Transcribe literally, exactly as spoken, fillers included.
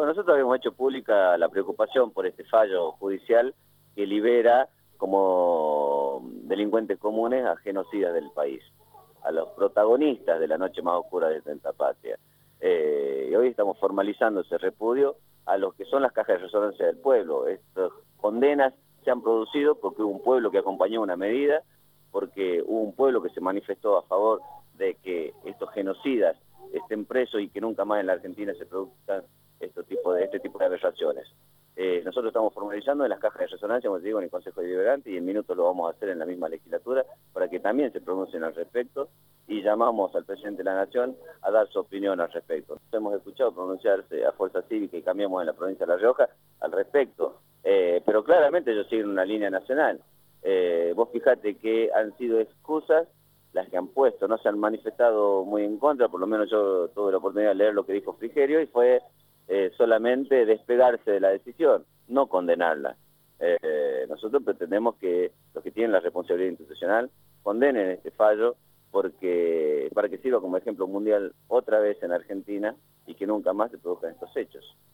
Bueno, nosotros habíamos hecho pública la preocupación por este fallo judicial que libera como delincuentes comunes a genocidas del país, a los protagonistas de la noche más oscura de esta patria. Eh, y hoy estamos formalizando ese repudio a los que son las cajas de resonancia del pueblo. Estas condenas se han producido porque hubo un pueblo que acompañó una medida, porque hubo un pueblo que se manifestó a favor de que estos genocidas estén presos y que nunca más en la Argentina se produzcan este tipo de, este tipo de aberraciones. Eh, nosotros estamos formalizando en las cajas de resonancia, como te digo, en el Consejo Deliberante, y en minutos lo vamos a hacer en la misma legislatura para que también se pronuncien al respecto, y llamamos al presidente de la Nación a dar su opinión al respecto. Hemos escuchado pronunciarse a Fuerza Cívica y Cambiemos en la provincia de La Rioja al respecto, eh, pero claramente ellos siguen una línea nacional. Eh, vos fijate que han sido excusas las que han puesto, no se han manifestado muy en contra, por lo menos yo tuve la oportunidad de leer lo que dijo Frigerio, y fue eh, solamente despegarse de la decisión, no condenarla. Eh, nosotros pretendemos que los que tienen la responsabilidad institucional condenen este fallo, porque para que sirva como ejemplo mundial otra vez en Argentina y que nunca más se produzcan estos hechos.